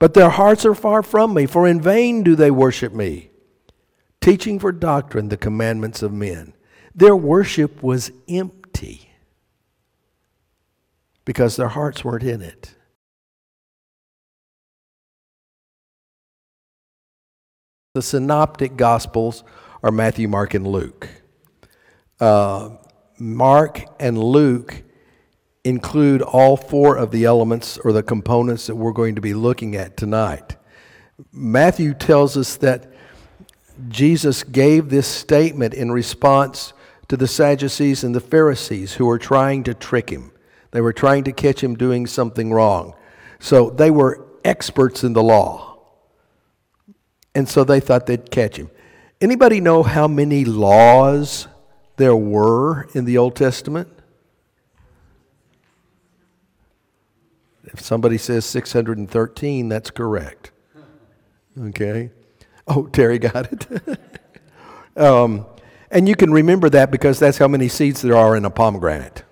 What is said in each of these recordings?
But their hearts are far from me, for in vain do they worship me, teaching for doctrine the commandments of men. Their worship was empty because their hearts weren't in it. The synoptic gospels are Matthew, Mark, and Luke. Mark and Luke include all four of the elements or the components that we're going to be looking at tonight. Matthew tells us that Jesus gave this statement in response to the Sadducees and the Pharisees who were trying to trick him. They were trying to catch him doing something wrong. So they were experts in the law. And so they thought they'd catch him. Anybody know how many laws there were in the Old Testament? If somebody says 613, that's correct. Okay. Oh, Terry got it. And you can remember that because that's how many seeds there are in a pomegranate.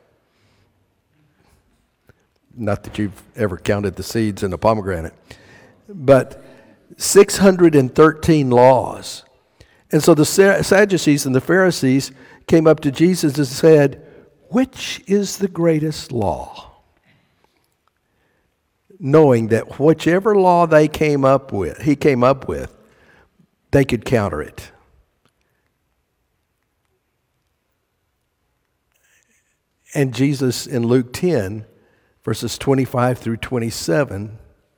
Not that you've ever counted the seeds in a pomegranate. But 613 laws. And so the Sadducees and the Pharisees came up to Jesus and said, "Which is the greatest law?" Knowing that whichever law he came up with, they could counter it. And Jesus in Luke 10, verses 25 through 27,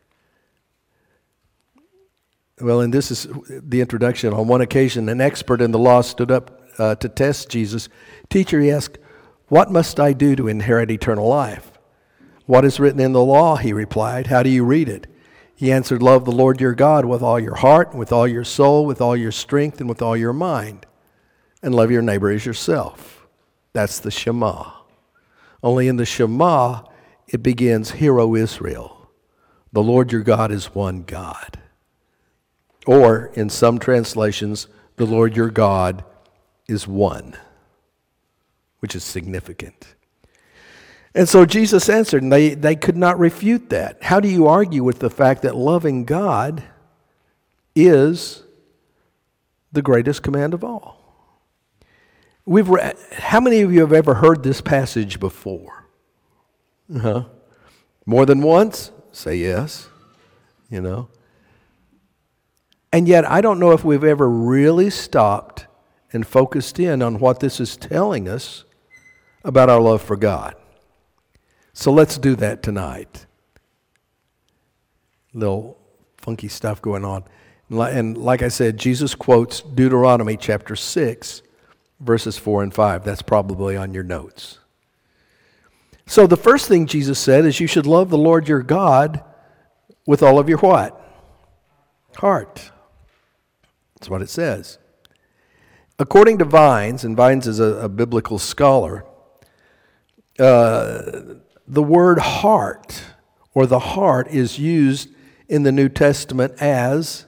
well, and this is the introduction. On one occasion, an expert in the law stood up to test Jesus. "Teacher," he asked, "what must I do to inherit eternal life?" "What is written in the law?" he replied. "How do you read it?" He answered, "Love the Lord your God with all your heart, with all your soul, with all your strength, and with all your mind. And love your neighbor as yourself." That's the Shema. Only in the Shema, it begins, "Hear, O Israel, the Lord your God is one God." Or, in some translations, "The Lord your God is one," which is significant. And so Jesus answered, and they could not refute that. How do you argue with the fact that loving God is the greatest command of all? How many of you have ever heard this passage before? More than once? Say yes. And yet, I don't know if we've ever really stopped and focused in on what this is telling us about our love for God. So let's do that tonight. Little funky stuff going on. And like I said, Jesus quotes Deuteronomy chapter 6, verses 4 and 5. That's probably on your notes. So the first thing Jesus said is you should love the Lord your God with all of your what? Heart. That's what it says. According to Vines, and Vines is a biblical scholar, the word heart, or the heart, is used in the New Testament as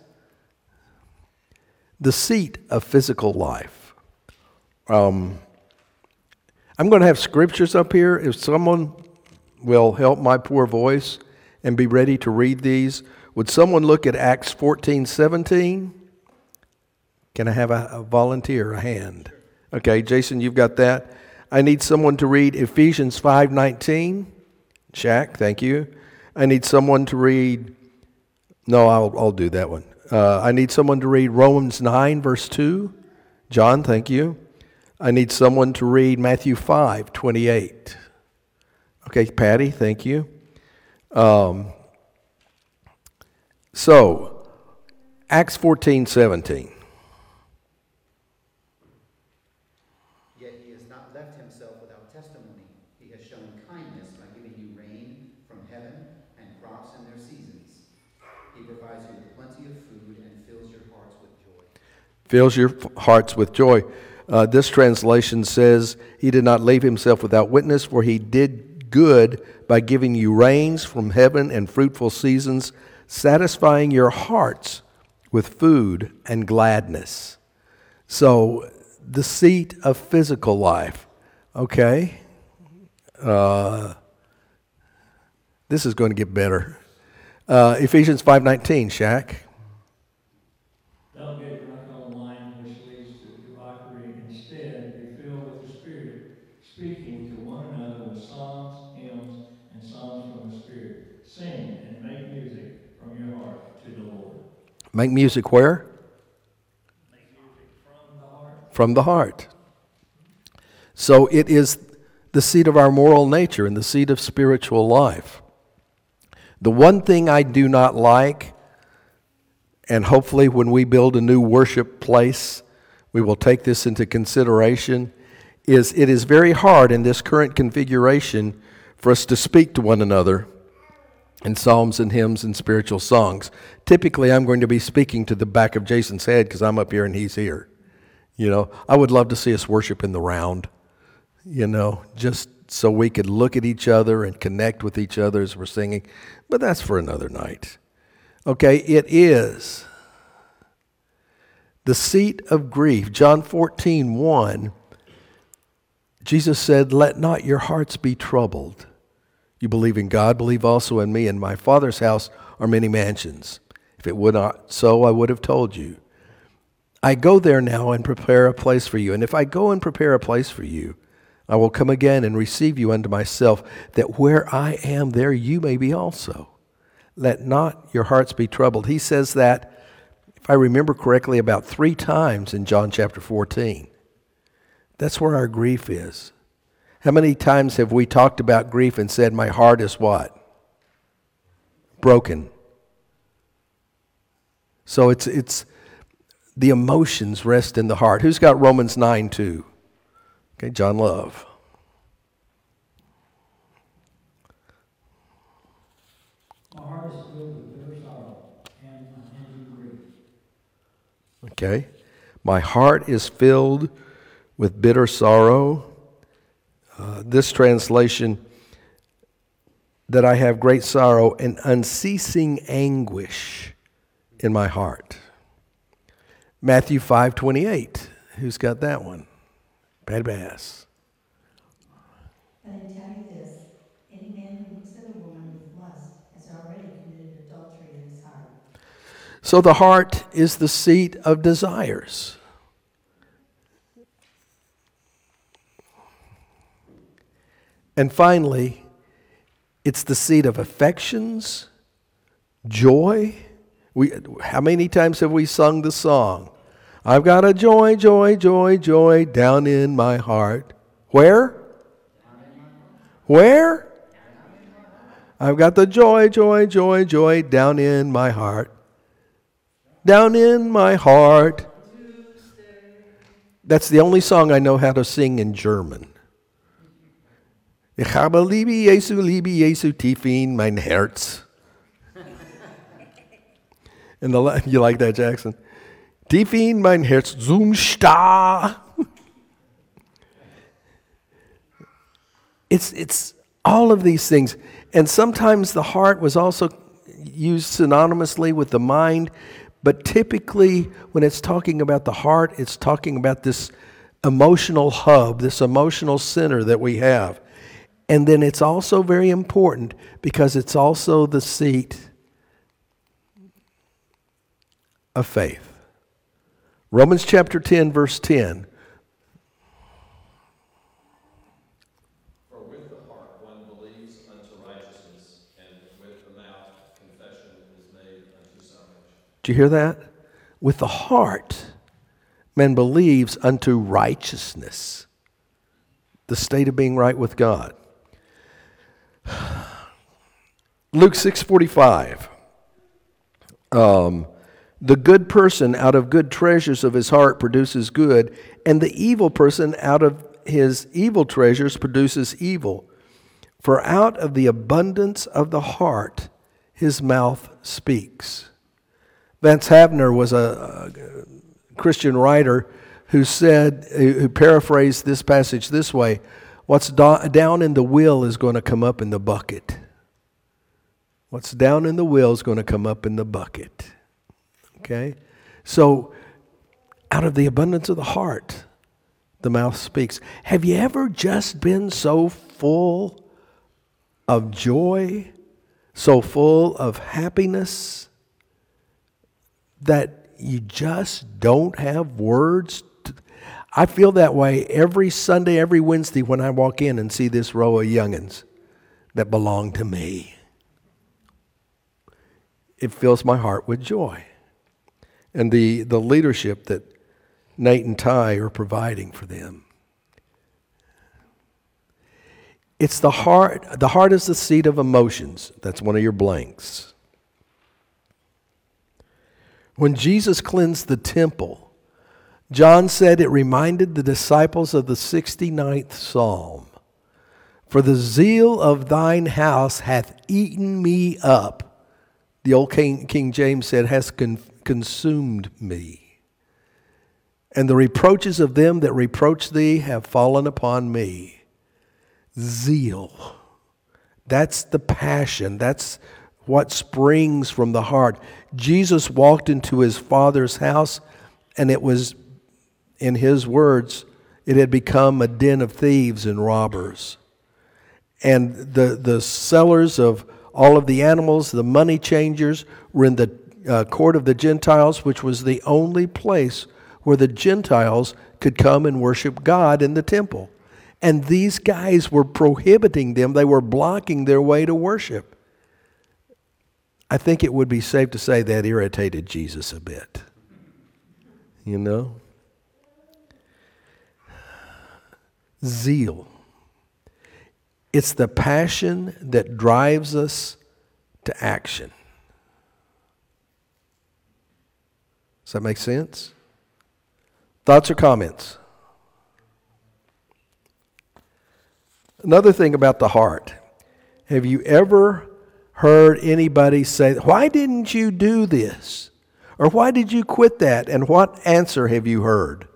the seat of physical life. I'm going to have scriptures up here. If someone will help my poor voice and be ready to read these, would someone look at Acts 14:17? Can I have a volunteer, a hand? Okay, Jason, you've got that. I need someone to read Ephesians 5:19. Shaq, thank you. I need someone to read, no, I'll do that one. I need someone to read Romans 9, verse 2. John, thank you. I need someone to read Matthew 5:28. Okay, Patty, thank you. So, Acts 14:17. Yet he has not left himself without testimony. He has shown kindness by giving you rain from heaven and crops in their seasons. He provides you with plenty of food and fills your hearts with joy. Fills your hearts with joy. This translation says, he did not leave himself without witness, for he did good by giving you rains from heaven and fruitful seasons, satisfying your hearts with food and gladness. So, the seat of physical life. Okay? This is going to get better. Ephesians 5:19, Shaq. Don't get drunk on wine, which leads to debauchery. Instead, be filled with the Spirit, speaking to one another with psalms, hymns, and songs from the Spirit. Sing and make music from your heart to the Lord. Make music where? Make music from the heart. From the heart. So it is the seat of our moral nature and the seat of spiritual life. The one thing I do not like, and hopefully when we build a new worship place, we will take this into consideration, is it is very hard in this current configuration for us to speak to one another in psalms and hymns and spiritual songs. Typically, I'm going to be speaking to the back of Jason's head because I'm up here and he's here. You know, I would love to see us worship in the round, you know, just so we could look at each other and connect with each other as we're singing. But that's for another night. Okay, it is the seat of grief. John 14:1, Jesus said, "Let not your hearts be troubled. You believe in God, believe also in me. In my Father's house are many mansions. If it would not so, I would have told you. I go there now and prepare a place for you. And if I go and prepare a place for you, I will come again and receive you unto myself, that where I am, there you may be also. Let not your hearts be troubled." He says that, if I remember correctly, about 3 times in John chapter 14. That's where our grief is. How many times have we talked about grief and said, my heart is what? Broken. So it's the emotions rest in the heart. Who's got Romans 9:2? Okay, John Love. My heart is filled with bitter sorrow and unending grief. Okay. My heart is filled with bitter sorrow. This translation, that I have great sorrow and unceasing anguish in my heart. Matthew 5:28. Who's got that one? Bad Bass. But I tell you this, any man who looks at a woman with lust has already committed adultery in his heart. So the heart is the seat of desires. And finally, it's the seat of affections, joy. How many times have we sung the song? I've got a joy, joy, joy, joy down in my heart. Where? Where? I've got the joy, joy, joy, joy down in my heart. Down in my heart. That's the only song I know how to sing in German. Ich habe liebe Jesu tief in mein Herz. And you like that, Jackson? Tief in mein Herz zum Star. It's all of these things. And sometimes the heart was also used synonymously with the mind. But typically, when it's talking about the heart, it's talking about this emotional hub, this emotional center that we have. And then it's also very important because it's also the seat of faith. Romans chapter 10, verse 10. For with the heart one believes unto righteousness, and with the mouth confession is made unto salvation. Do you hear that? With the heart man believes unto righteousness, the state of being right with God. Luke 6:45. The good person out of good treasures of his heart produces good, and the evil person out of his evil treasures produces evil. For out of the abundance of the heart his mouth speaks. Vance Havner was a Christian writer who paraphrased this passage this way: what's down in the will is going to come up in the bucket. What's down in the will is going to come up in the bucket. Okay? So, out of the abundance of the heart, the mouth speaks. Have you ever just been so full of joy so full of happiness that you just don't have words. I feel that way every Sunday, every Wednesday when I walk in and see this row of youngins that belong to me. It fills my heart with joy. And the leadership that Nate and Ty are providing for them. It's the heart. The heart is the seat of emotions. That's one of your blanks. When Jesus cleansed the temple, John said it reminded the disciples of the 69th Psalm. For the zeal of thine house hath eaten me up. The old King James said, has consumed me. And the reproaches of them that reproach thee have fallen upon me. Zeal. That's the passion. That's what springs from the heart. Jesus walked into his Father's house, and it was, in his words, it had become a den of thieves and robbers. And the sellers of all of the animals, the money changers, were in the court of the Gentiles, which was the only place where the Gentiles could come and worship God in the temple. And these guys were prohibiting them. They were blocking their way to worship. I think it would be safe to say that irritated Jesus a bit. You know? Zeal. It's the passion that drives us to action. Does that make sense? Thoughts or comments? Another thing about the heart. Have you ever heard anybody say, why didn't you do this? Or why did you quit that? And what answer have you heard?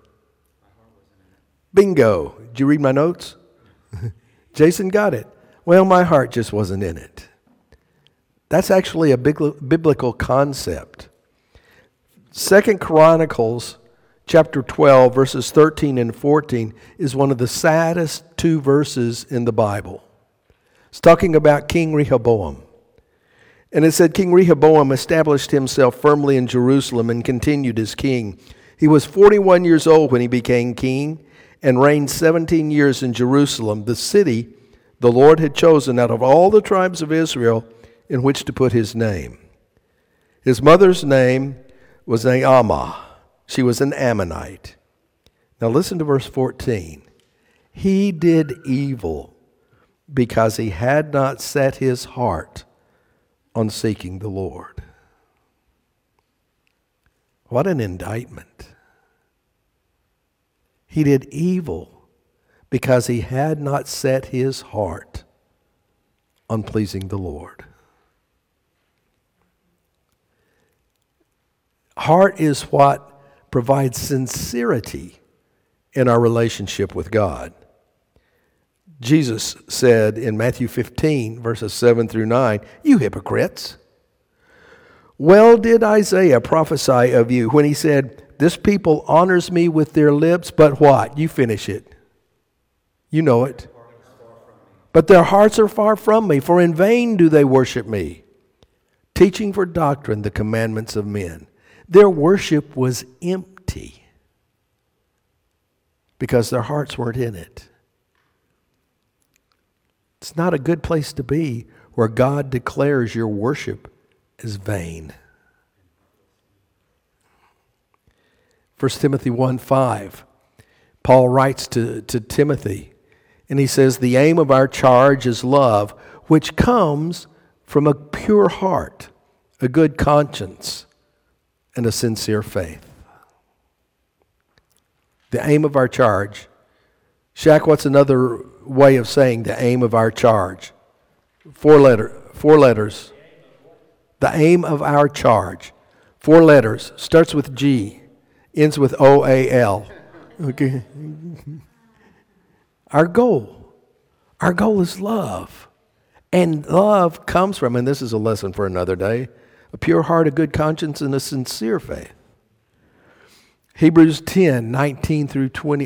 Bingo. Did you read my notes? Jason got it. Well, my heart just wasn't in it. That's actually a biblical concept. 2 Chronicles chapter 12, verses 13 and 14 is one of the saddest two verses in the Bible. It's talking about King Rehoboam. And it said, King Rehoboam established himself firmly in Jerusalem and continued as king. He was 41 years old when he became king and reigned 17 years in Jerusalem, the city the Lord had chosen out of all the tribes of Israel in which to put his name. His mother's name was Naamah. She was an Ammonite. Now listen to verse 14. He did evil because he had not set his heart on seeking the Lord. What an indictment. He did evil because he had not set his heart on pleasing the Lord. Heart is what provides sincerity in our relationship with God. Jesus said in Matthew 15, verses 7 through 9, you hypocrites. Well did Isaiah prophesy of you when he said, this people honors me with their lips, but what? You finish it. You know it. But their hearts are far from me, for in vain do they worship me, teaching for doctrine the commandments of men. Their worship was empty because their hearts weren't in it. It's not a good place to be where God declares your worship as vain. 1 Timothy 1:5, Paul writes to Timothy, and he says, the aim of our charge is love, which comes from a pure heart, a good conscience, and a sincere faith. The aim of our charge. Shaq, what's another way of saying the aim of our charge? Four letters. The aim of our charge. 4 letters. Starts with G. Ends with O-A-L. Okay. Our goal. Our goal is love. And love comes from, and this is a lesson for another day, a pure heart, a good conscience, and a sincere faith. Hebrews 10, 19 through 20.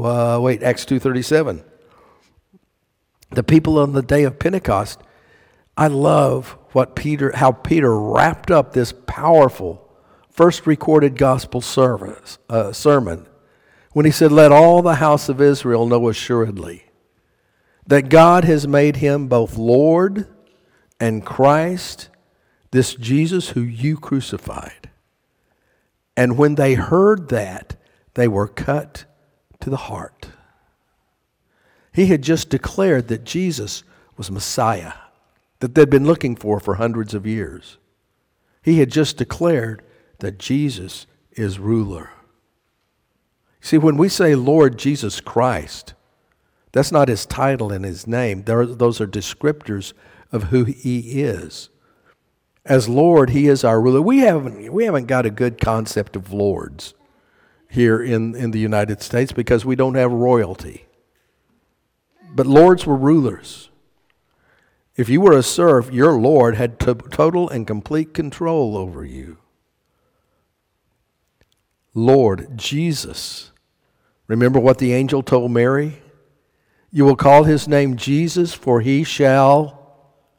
Acts 2:37. The people on the day of Pentecost, I love how Peter wrapped up this powerful first recorded gospel sermon when he said, "Let all the house of Israel know assuredly that God has made him both Lord and Christ, this Jesus who you crucified." And when they heard that, they were cut to the heart. He had just declared that Jesus was Messiah, that they'd been looking for hundreds of years. He had just declared that Jesus is ruler. See, when we say Lord Jesus Christ, that's not his title and his name. Those are descriptors of who he is. As Lord, he is our ruler. We haven't got a good concept of lords here in the United States because we don't have royalty. But lords were rulers. If you were a serf, your Lord had total and complete control over you. Lord Jesus. Remember what the angel told Mary? You will call his name Jesus, for he shall...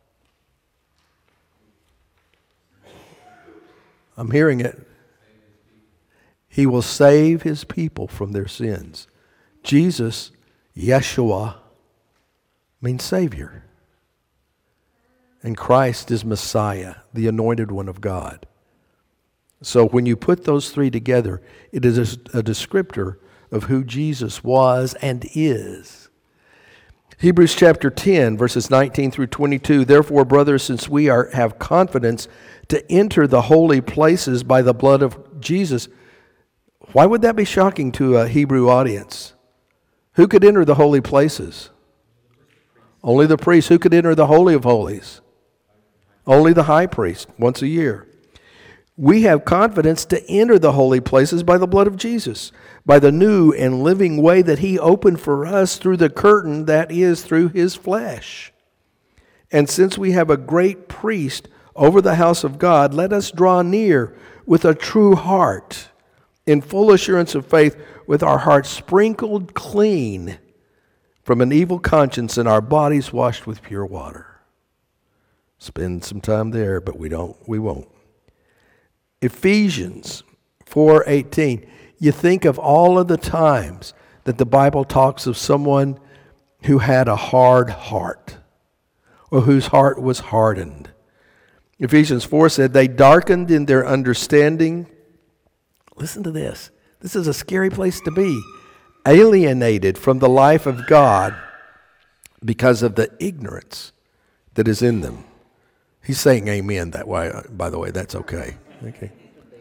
I'm hearing it. He will save his people from their sins. Jesus, Yeshua, means Savior. And Christ is Messiah, the anointed one of God. So when you put those three together, it is a descriptor of who Jesus was and is. Hebrews chapter 10, verses 19 through 22. Therefore, brothers, since we have confidence to enter the holy places by the blood of Jesus. Why would that be shocking to a Hebrew audience? Who could enter the holy places? Only the priest. Who could enter the Holy of Holies? Only the high priest, once a year. We have confidence to enter the holy places by the blood of Jesus, by the new and living way that he opened for us through the curtain that is through his flesh. And since we have a great priest over the house of God, let us draw near with a true heart, in full assurance of faith, with our hearts sprinkled clean from an evil conscience and our bodies washed with pure water. Spend some time there, but we won't. Ephesians 4:18. You think of all of the times that the Bible talks of someone who had a hard heart or whose heart was hardened. Ephesians 4 said, they darkened in their understanding. Listen to this. This is a scary place to be. Alienated from the life of God because of the ignorance that is in them. He's saying amen that way, by the way. That's okay. Okay.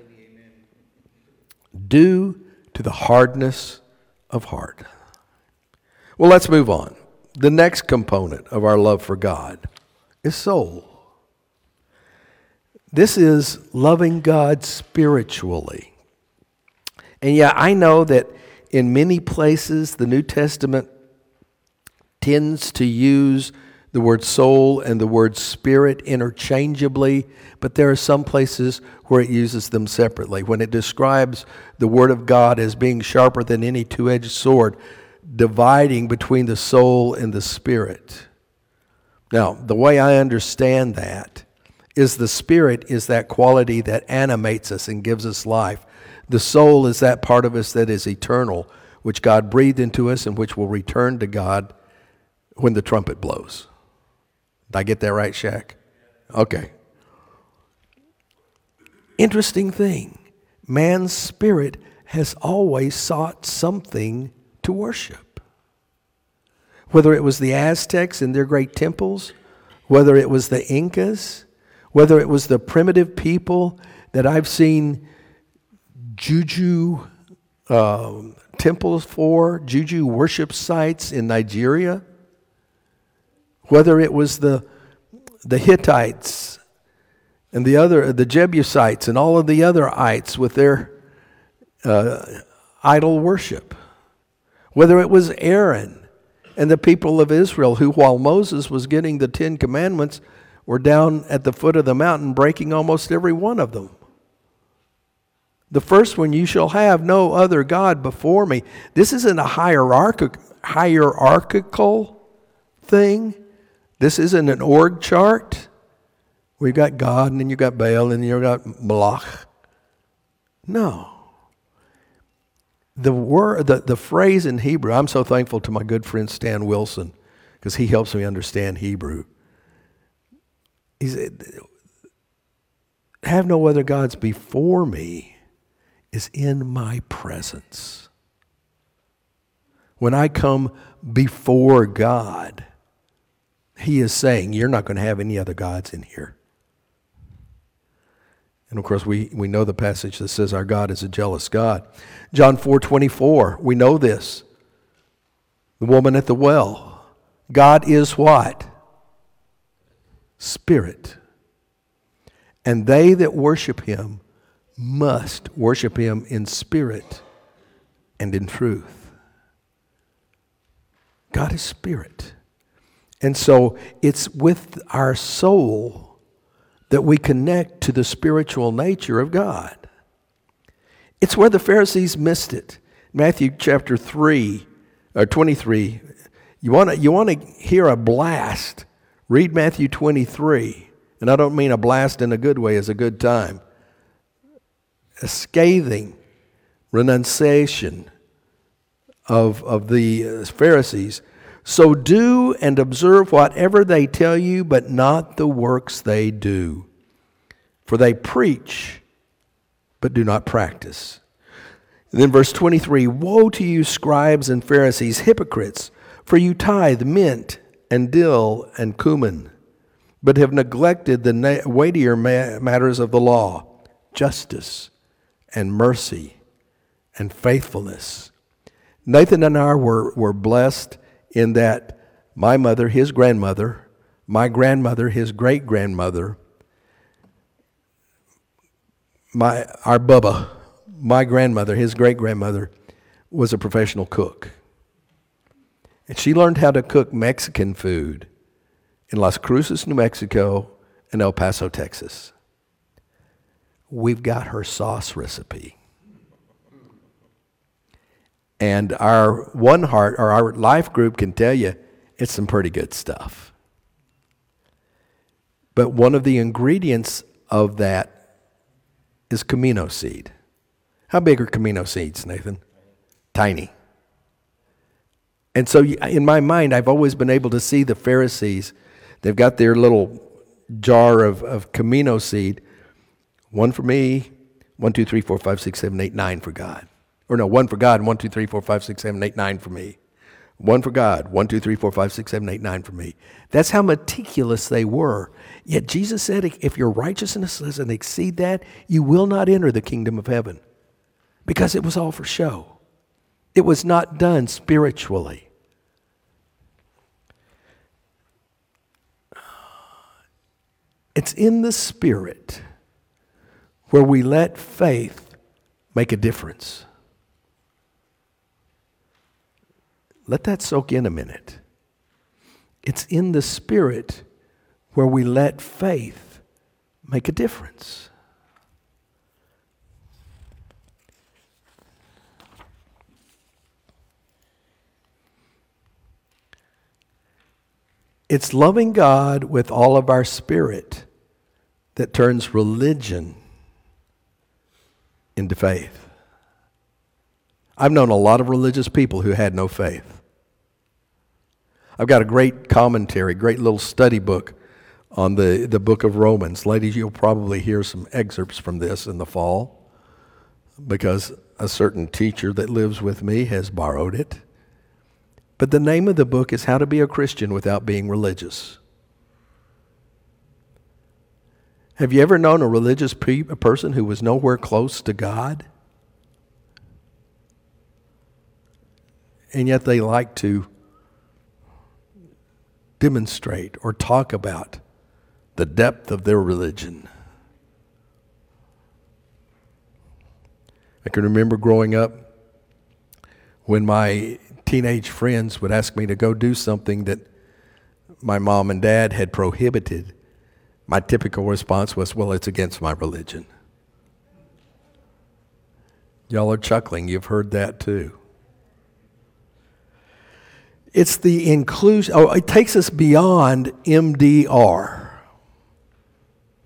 Due to the hardness of heart. Well, let's move on. The next component of our love for God is soul. This is loving God spiritually. And yeah, I know that in many places the New Testament tends to use the word soul and the word spirit interchangeably, but there are some places where it uses them separately. When it describes the Word of God as being sharper than any two-edged sword, dividing between the soul and the spirit. Now, the way I understand that is the spirit is that quality that animates us and gives us life. The soul is that part of us that is eternal, which God breathed into us and which will return to God when the trumpet blows. Did I get that right, Shaq? Okay. Interesting thing. Man's spirit has always sought something to worship. Whether it was the Aztecs in their great temples, whether it was the Incas, whether it was the primitive people that I've seen juju temples for, juju worship sites in Nigeria, whether it was the Hittites and the Jebusites and all of the other ites with their idol worship, whether it was Aaron and the people of Israel who, while Moses was getting the 10 Commandments, were down at the foot of the mountain breaking almost every one of them. The first one, you shall have no other God before me. This isn't a hierarchical thing. This isn't an org chart. We've got God, and then you've got Baal, and then you've got Moloch. No. The phrase in Hebrew, I'm so thankful to my good friend Stan Wilson, because he helps me understand Hebrew. He said, have no other gods before me is in my presence. When I come before God, he is saying, you're not going to have any other gods in here. And of course, we know the passage that says our God is a jealous God. John 4:24, we know this. The woman at the well. God is what? Spirit. And they that worship him must worship him in spirit and in truth. God is spirit. And so it's with our soul that we connect to the spiritual nature of God. It's where the Pharisees missed it. Matthew chapter 3, or 23. You want to hear a blast? Read Matthew 23. And I don't mean a blast in a good way, as a good time. A scathing renunciation of the Pharisees. So do and observe whatever they tell you, but not the works they do. For they preach, but do not practice. And then verse 23, woe to you, scribes and Pharisees, hypocrites, for you tithe mint and dill and cumin, but have neglected the weightier matters of the law, justice and mercy and faithfulness. Nathan and I were blessed in that my mother, his grandmother, my grandmother, his great-grandmother, our Bubba, my grandmother, his great-grandmother, was a professional cook. And she learned how to cook Mexican food in Las Cruces, New Mexico, and El Paso, Texas. We've got her sauce recipe. And our One Heart, or our life group, can tell you it's some pretty good stuff. But one of the ingredients of that is Camino seed. How big are Camino seeds, Nathan? Tiny. And so in my mind, I've always been able to see the Pharisees. They've got their little jar of Camino seed. One for me, 1, 2, 3, 4, 5, 6, 7, 8, 9 for God. Or no, one for God, 1, 2, 3, 4, 5, 6, 7, 8, 9 for me. One for God, 1, 2, 3, 4, 5, 6, 7, 8, 9 for me. That's how meticulous they were. Yet Jesus said, if your righteousness doesn't exceed that, you will not enter the kingdom of heaven. Because it was all for show. It was not done spiritually. It's in the Spirit where we let faith make a difference. Let that soak in a minute. It's in the Spirit where we let faith make a difference. It's loving God with all of our spirit that turns religion into faith. I've known a lot of religious people who had no faith. I've got a great commentary, great little study book on the book of Romans. Ladies, you'll probably hear some excerpts from this in the fall because a certain teacher that lives with me has borrowed it. But the name of the book is How to Be a Christian Without Being Religious. Have you ever known a religious person who was nowhere close to God? And yet they like to demonstrate or talk about the depth of their religion. I can remember growing up when my teenage friends would ask me to go do something that my mom and dad had prohibited. My typical response was, well, it's against my religion. Y'all are chuckling. You've heard that too. It's the inclusion. Oh, it takes us beyond MDR.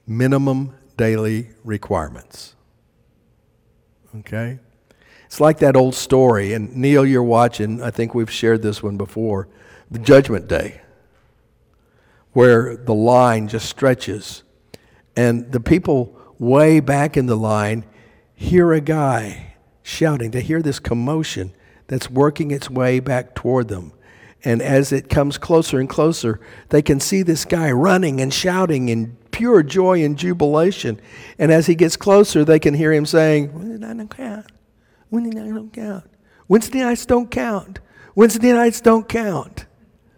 Minimum daily requirements. Okay? It's like that old story, and Neil, you're watching, I think we've shared this one before, the Judgment Day, where the line just stretches, and the people way back in the line hear a guy shouting. They hear this commotion that's working its way back toward them. And as it comes closer and closer, they can see this guy running and shouting in pure joy and jubilation. And as he gets closer, they can hear him saying, Wednesday night don't count. Wednesday night don't count. Wednesday nights don't count. Wednesday nights don't count.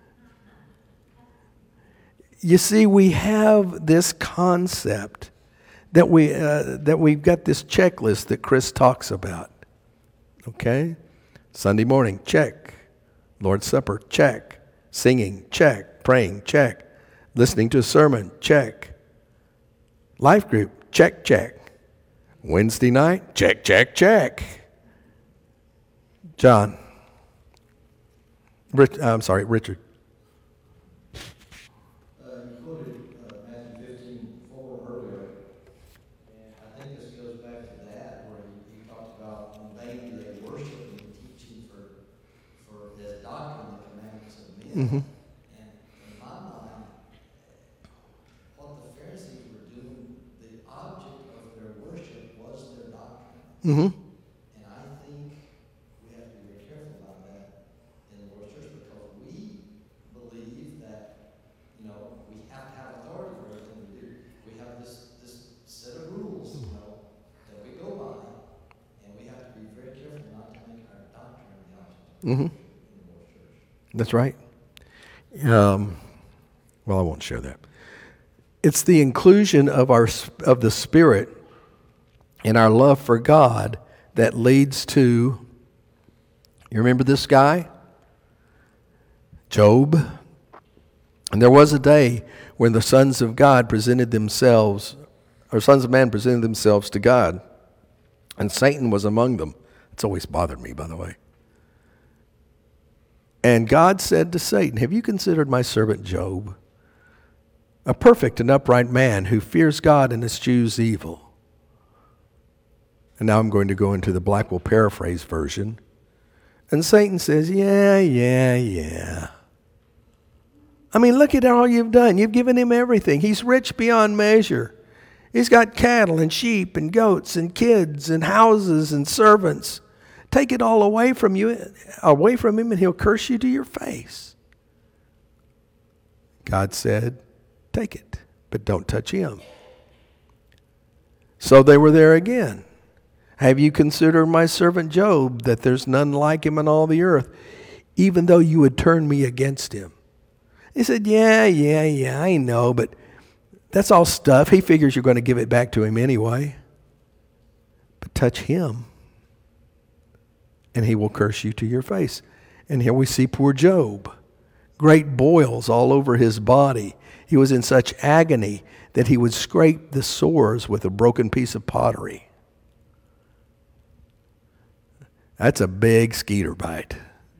You see, we have this concept that we've got this checklist that Chris talks about. Okay? Sunday morning, check. Lord's Supper, check. Singing, check. Praying, check. Listening to a sermon, check. Life group, check, check. Wednesday night, check, check, check. John. Richard. You quoted Matthew 15:4 earlier, and I think this goes back to that, where he talked about when they worship and teaching for his doctrine, the commandments of men. Mm-hmm. And in my mind, what the Pharisees were doing, the object of their worship was their doctrine. Mm-hmm. And I think we have to be very careful about that in the Lord's church, because we believe that, we have to have authority for everything we do. We have this set of rules, that we go by, and we have to be very careful not to make our doctrine the object Mm-hmm. in the Lord's church. That's right. Well, I won't share that. It's the inclusion of the Spirit in our love for God that leads to, you remember this guy? Job. And there was a day when the sons of God presented themselves, or sons of man presented themselves to God, and Satan was among them. It's always bothered me, by the way. And God said to Satan, have you considered my servant Job? A perfect and upright man who fears God and eschews evil. And now I'm going to go into the Blackwell paraphrase version. And Satan says, yeah. I mean, look at all you've done. You've given him everything. He's rich beyond measure. He's got cattle and sheep and goats and kids and houses and servants. Take it all away from him, and he'll curse you to your face. God said, take it, but don't touch him. So they were there again. Have you considered my servant Job, that there's none like him in all the earth, even though you would turn me against him? He said, yeah, I know, but that's all stuff. He figures you're going to give it back to him anyway. But touch him, and he will curse you to your face. And here we see poor Job. Great boils all over his body. He was in such agony that he would scrape the sores with a broken piece of pottery. That's a big skeeter bite.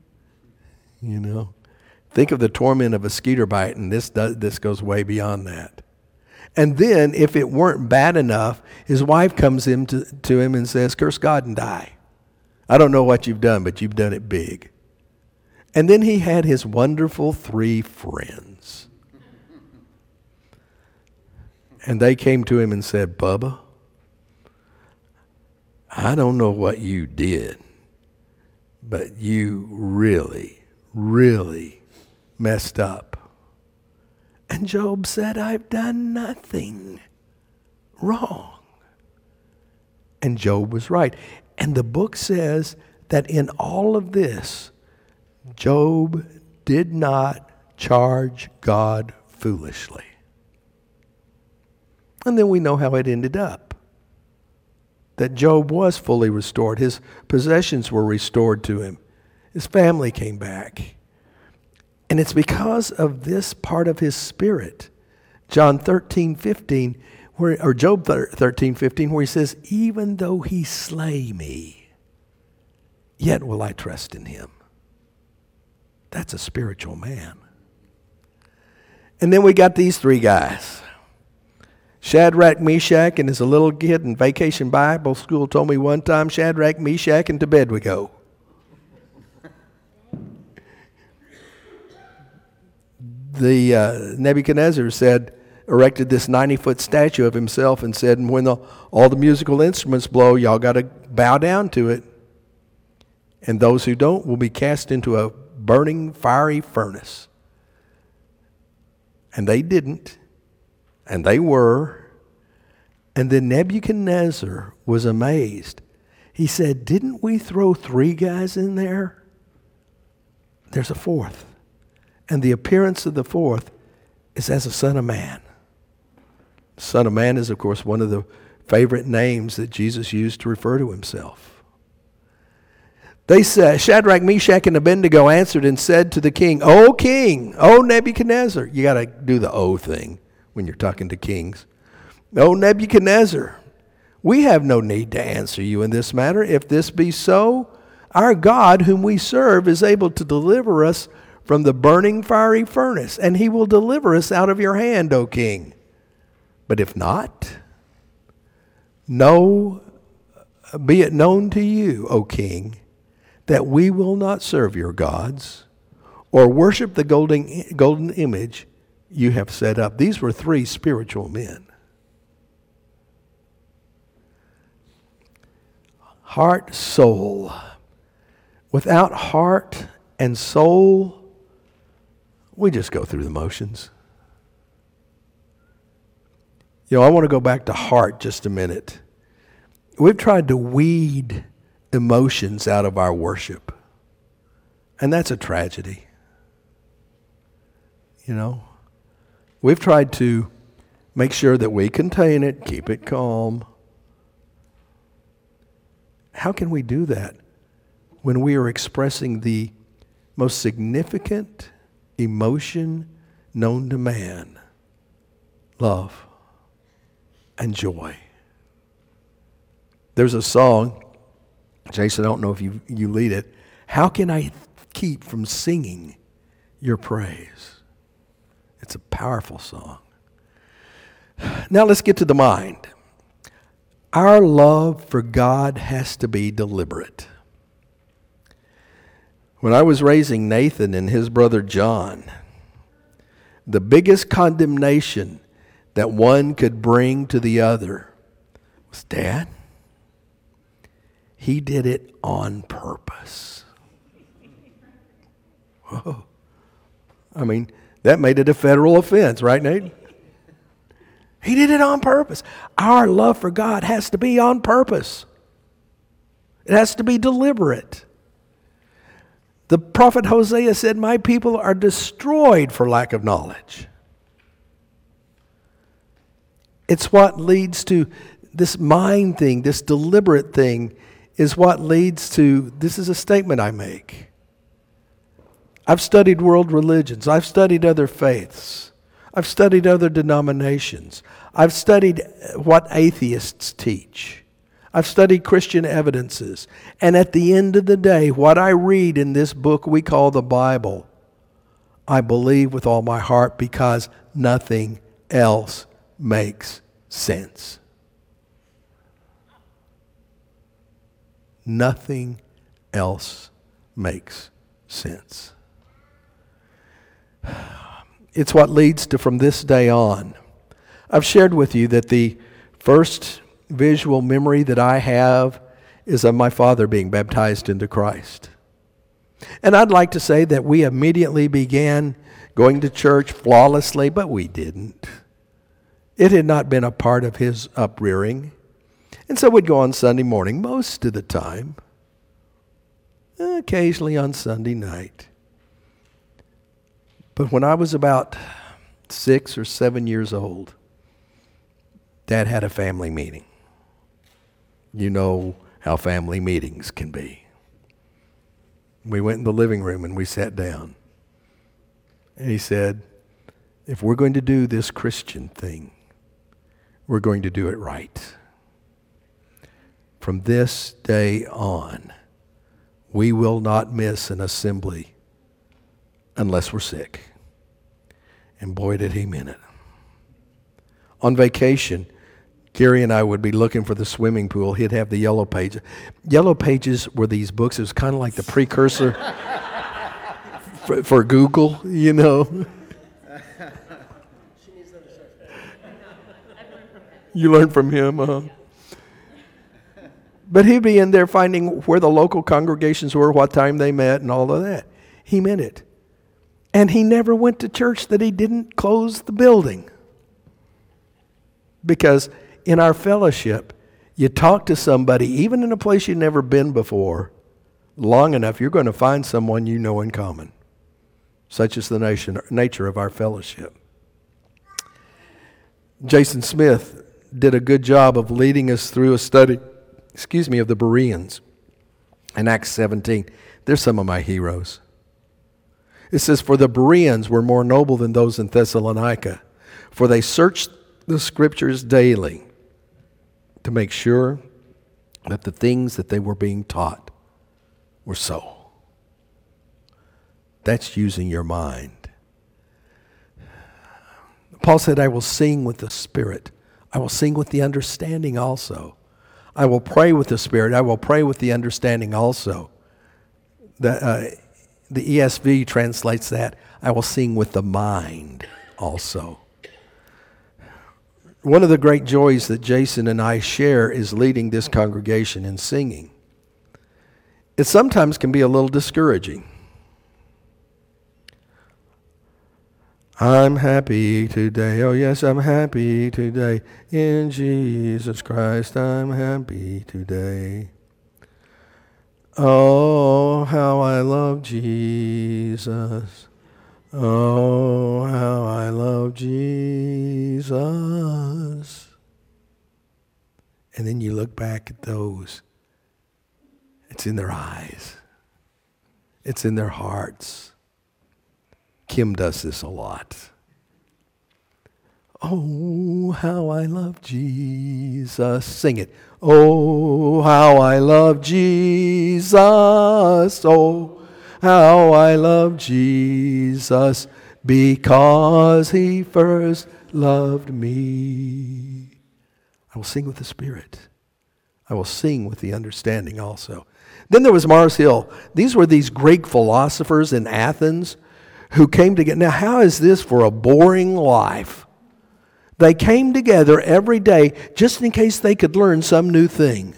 Think of the torment of a skeeter bite, and this goes way beyond that. And then, if it weren't bad enough, his wife comes in to him and says, curse God and die. I don't know what you've done, but you've done it big. And then he had his wonderful 3 friends. And they came to him and said, Bubba, I don't know what you did, but you really, really messed up. And Job said, I've done nothing wrong. And Job was right. And the book says that in all of this, Job did not charge God foolishly. And then we know how it ended up. That Job was fully restored. His possessions were restored to him. His family came back. And it's because of this part of his spirit. Job 13:15, where he says, even though he slay me, yet will I trust in him. That's a spiritual man. And then we got these 3 guys. Shadrach, Meshach, and as a little kid in vacation Bible school told me one time, Shadrach, Meshach, and to bed we go. The Nebuchadnezzar erected this 90-foot statue of himself and said, and when all the musical instruments blow, y'all got to bow down to it. And those who don't will be cast into a burning, fiery furnace. And they didn't. And they were. And then Nebuchadnezzar was amazed. He said, didn't we throw 3 guys in there? There's a 4th. And the appearance of the 4th is as a son of man. Son of man is, of course, one of the favorite names that Jesus used to refer to himself. They said, Shadrach, Meshach, and Abednego answered and said to the king, O king, O Nebuchadnezzar. You got to do the O thing when you're talking to kings. O Nebuchadnezzar, we have no need to answer you in this matter. If this be so, our God whom we serve is able to deliver us from the burning fiery furnace, and he will deliver us out of your hand, O king. But if not, be it known to you, O king, that we will not serve your gods or worship the golden image you have set up. These were 3 spiritual men. Heart, soul. Without heart and soul, we just go through the motions. You know, I want to go back to heart just a minute. We've tried to weed emotions out of our worship. And that's a tragedy. You know, we've tried to make sure that we contain it, keep it calm. How can we do that when we are expressing the most significant emotion known to man? Love and joy. There's a song, Jason, I don't know if you lead it. How can I keep from singing your praise? It's a powerful song. Now let's get to the mind. Our love for God has to be deliberate. When I was raising Nathan and his brother John, the biggest condemnation that one could bring to the other was, Dad, he did it on purpose. Whoa. I mean, that made it a federal offense, right, Nate? He did it on purpose. Our love for God has to be on purpose. It has to be deliberate. The prophet Hosea said, my people are destroyed for lack of knowledge. It's what leads to this mind thing, this deliberate thing, is what leads to, this is a statement I make. I've studied world religions. I've studied other faiths. I've studied other denominations. I've studied what atheists teach. I've studied Christian evidences. And at the end of the day, what I read in this book we call the Bible, I believe with all my heart because nothing else makes sense. Nothing else makes sense. It's what leads to from this day on. I've shared with you that the first visual memory that I have is of my father being baptized into Christ. And I'd like to say that we immediately began going to church flawlessly, but we didn't. It had not been a part of his uprearing. And so we'd go on Sunday morning most of the time, occasionally on Sunday night. But when I was about 6 or 7 years old, Dad had a family meeting. You know how family meetings can be. We went in the living room and we sat down. And he said, if we're going to do this Christian thing, we're going to do it right. From this day on, we will not miss an assembly unless we're sick. And boy, did he mean it. On vacation, Gary and I would be looking for the swimming pool. He'd have the Yellow Pages. Yellow Pages were these books. It was kind of like the precursor for Google, you know. You learned from him, huh? But he'd be in there finding where the local congregations were, what time they met, and all of that. He meant it. And he never went to church that he didn't close the building. Because in our fellowship, you talk to somebody, even in a place you've never been before, long enough, you're going to find someone you know in common. Such is the nature of our fellowship. Jason Smith did a good job of leading us through a study, of the Bereans in Acts 17. They're some of my heroes. It says, "For the Bereans were more noble than those in Thessalonica, for they searched the Scriptures daily to make sure that the things that they were being taught were so." That's using your mind. Paul said, "I will sing with the Spirit. I will sing with the understanding also. I will pray with the Spirit. I will pray with the understanding also." The ESV translates that, "I will sing with the mind also." One of the great joys that Jason and I share is leading this congregation in singing. It sometimes can be a little discouraging. I'm happy today. Oh yes, I'm happy today. In Jesus Christ, I'm happy today. Oh, how I love Jesus. Oh, how I love Jesus. And then you look back at those. It's in their eyes. It's in their hearts. Kim does this a lot. Oh, how I love Jesus. Sing it. Oh, how I love Jesus. Oh, how I love Jesus, because he first loved me. I will sing with the Spirit. I will sing with the understanding also. Then there was Mars Hill. These were these Greek philosophers in Athens who came together. Now, how is this for a boring life? They came together every day just in case they could learn some new thing.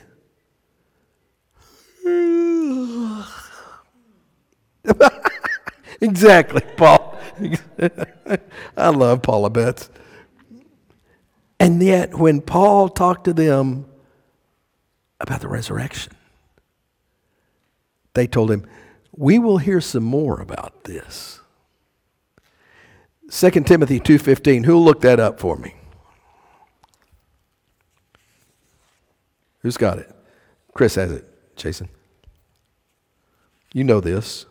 Exactly, Paul. I love Paula Betts. And yet, when Paul talked to them about the resurrection, they told him, "We will hear some more about this." 2 Timothy 2:15. Who'll look that up for me? Who's got it? Chris has it. Jason. You know this.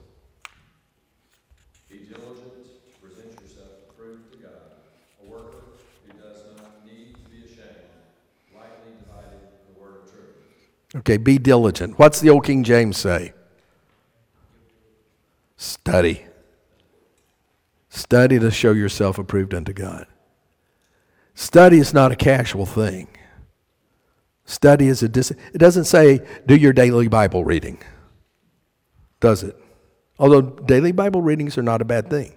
Be diligent to present yourself approved to God, a worker who does not need to be ashamed, rightly dividing the word of truth. Okay, be diligent. What's the old King James say? Study. Study to show yourself approved unto God. Study is not a casual thing. Study is it doesn't say do your daily Bible reading, does it? Although daily Bible readings are not a bad thing.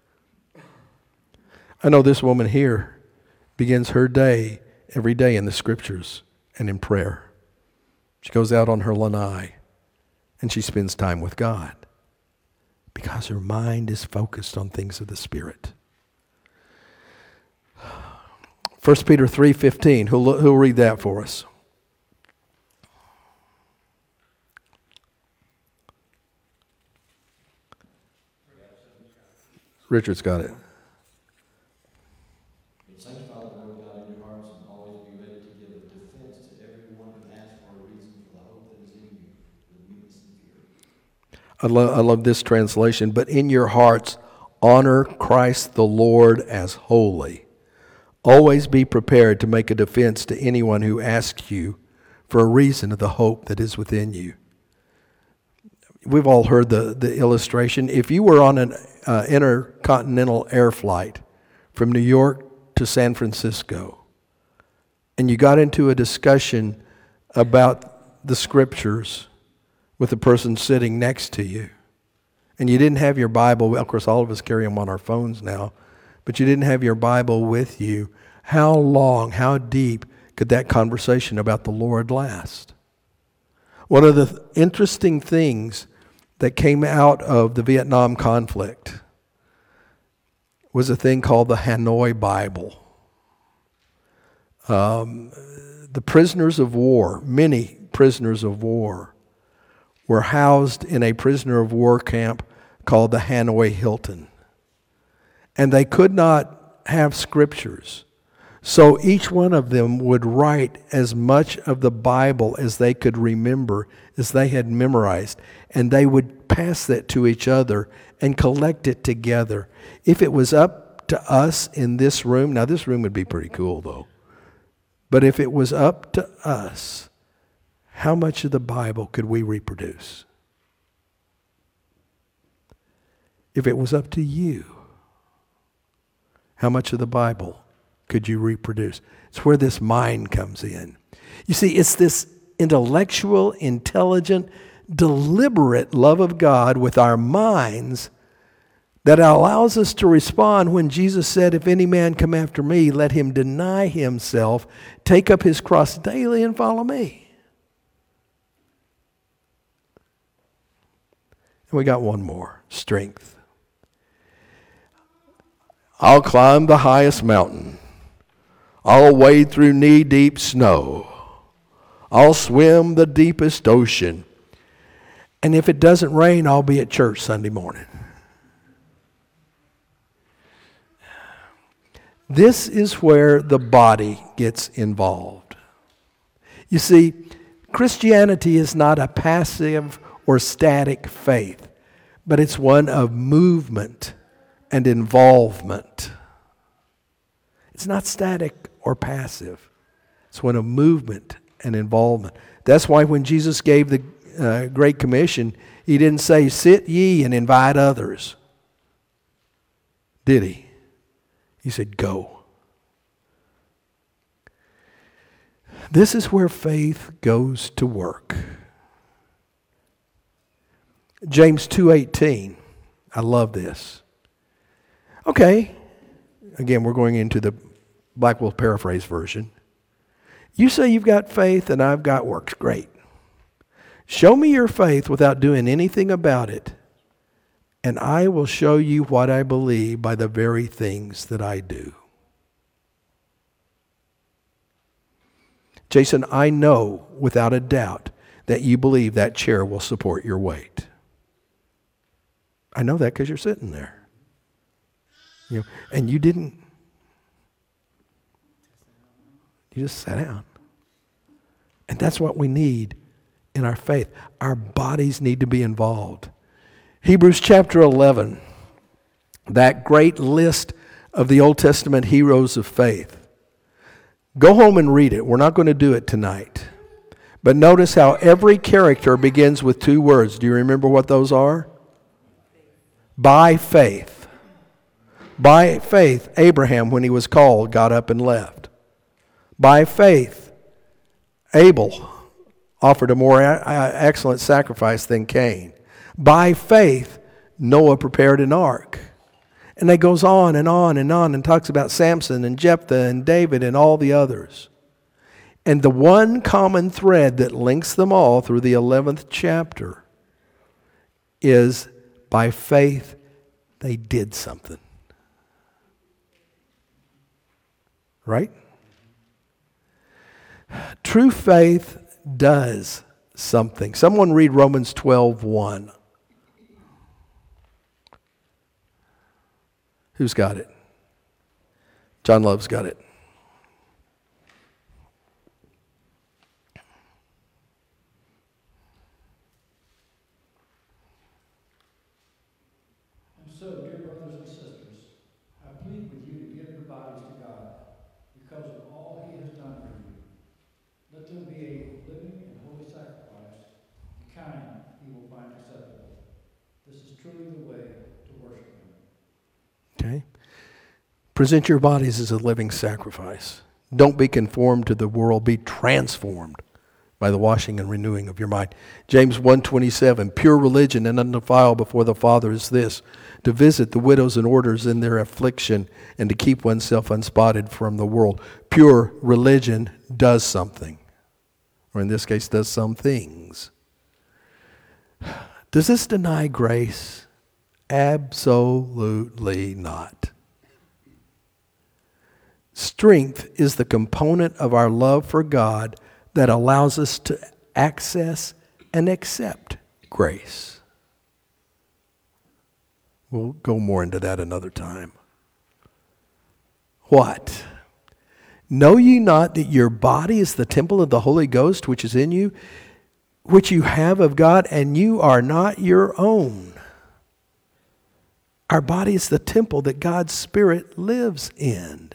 I know this woman here begins her day every day in the Scriptures and in prayer. She goes out on her lanai and she spends time with God because her mind is focused on things of the Spirit. 1 Peter 3:15. Who'll read that for us? Richard's got it. Sanctify the Lord God in your hearts, and always be ready to give a defense to everyone who asks for a reason for the hope that is in you, with meekness and fear. I love this translation. But in your hearts, honor Christ the Lord as holy. Always be prepared to make a defense to anyone who asks you for a reason of the hope that is within you. We've all heard the illustration. If you were on an intercontinental air flight from New York to San Francisco, and you got into a discussion about the scriptures with the person sitting next to you, and you didn't have your Bible, of course all of us carry them on our phones now, but you didn't have your Bible with you, how long, how deep could that conversation about the Lord last? One of the interesting things that came out of the Vietnam conflict was a thing called the Hanoi Bible. The prisoners of war, many prisoners of war, were housed in a prisoner of war camp called the Hanoi Hilton. And they could not have scriptures. So each one of them would write as much of the Bible as they could remember, as they had memorized. And they would pass that to each other and collect it together. If it was up to us in this room, now this room would be pretty cool though. But if it was up to us, how much of the Bible could we reproduce? If it was up to you, how much of the Bible could you reproduce? It's where this mind comes in. You see, it's this intellectual, intelligent, deliberate love of God with our minds that allows us to respond when Jesus said, if any man come after me, let him deny himself, take up his cross daily and follow me. And we got one more, strength. I'll climb the highest mountain. I'll wade through knee-deep snow. I'll swim the deepest ocean. And if it doesn't rain, I'll be at church Sunday morning. This is where the body gets involved. You see, Christianity is not a passive or static faith, but it's one of movement and involvement. It's not static or passive. It's one of movement and involvement. That's why when Jesus gave the Great Commission, he didn't say, sit ye and invite others. Did he? He said, go. This is where faith goes to work. James 2:18. I love this. Okay. Again, we're going into the Blackwell Paraphrase version. You say you've got faith and I've got works. Great. Show me your faith without doing anything about it, and I will show you what I believe by the very things that I do. Jason, I know without a doubt that you believe that chair will support your weight. I know that because you're sitting there. You know, and you didn't. You just sat down. And that's what we need in our faith. Our bodies need to be involved. Hebrews chapter 11, that great list of the Old Testament heroes of faith. Go home and read it. We're not going to do it tonight. But notice how every character begins with two words. Do you remember what those are? By faith. By faith, Abraham, when he was called, got up and left. By faith, Abel offered a more excellent sacrifice than Cain. By faith, Noah prepared an ark. And it goes on and on and on and talks about Samson and Jephthah and David and all the others. And the one common thread that links them all through the 11th chapter is by faith they did something. Right? True faith does something. Someone read Romans 12:1. Who's got it? John Love's got it. And so, dear brothers and sisters, I plead with you to give your bodies to God because of all He has done for you. Let them be a living and holy sacrifice, the kind He will find acceptable. This is truly the way to worship Him. Okay. Present your bodies as a living sacrifice. Don't be conformed to the world. Be transformed by the washing and renewing of your mind. James 1:27, pure religion and undefiled before the Father is this, to visit the widows and orphans in their affliction and to keep oneself unspotted from the world. Pure religion does something, or in this case, does some things. Does this deny grace? Absolutely not. Strength is the component of our love for God that allows us to access and accept grace. We'll go more into that another time. What? Know ye not that your body is the temple of the Holy Ghost which is in you, which you have of God, and you are not your own? Our body is the temple that God's Spirit lives in.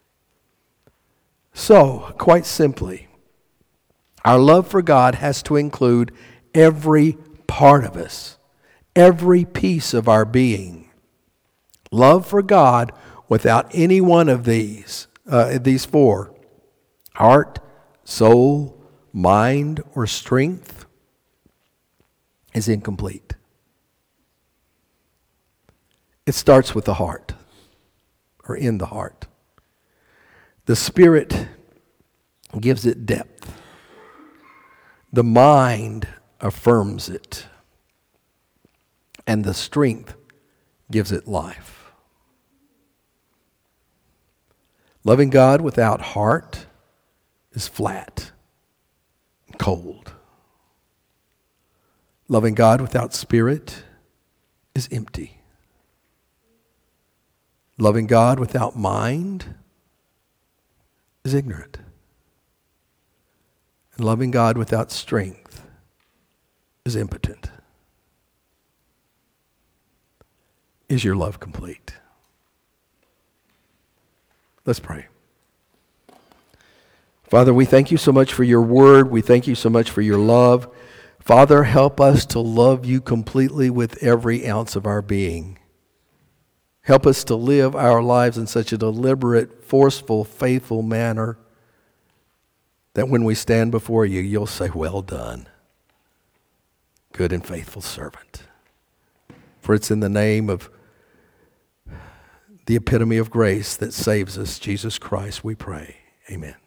So, quite simply, our love for God has to include every part of us, every piece of our being. Love for God without any one of these four, heart, soul, mind, or strength, is incomplete. It starts with the heart, or in the heart. The Spirit gives it depth. The mind affirms it. And the strength gives it life. Loving God without heart is flat, cold. Loving God without Spirit is empty. Loving God without mind is ignorant. And loving God without strength is impotent. Is your love complete? Let's pray. Father, we thank you so much for your word. We thank you so much for your love. Father, help us to love you completely with every ounce of our being. Help us to live our lives in such a deliberate, forceful, faithful manner that when we stand before you, you'll say, well done, good and faithful servant. For it's in the name of the epitome of grace that saves us, Jesus Christ, we pray. Amen.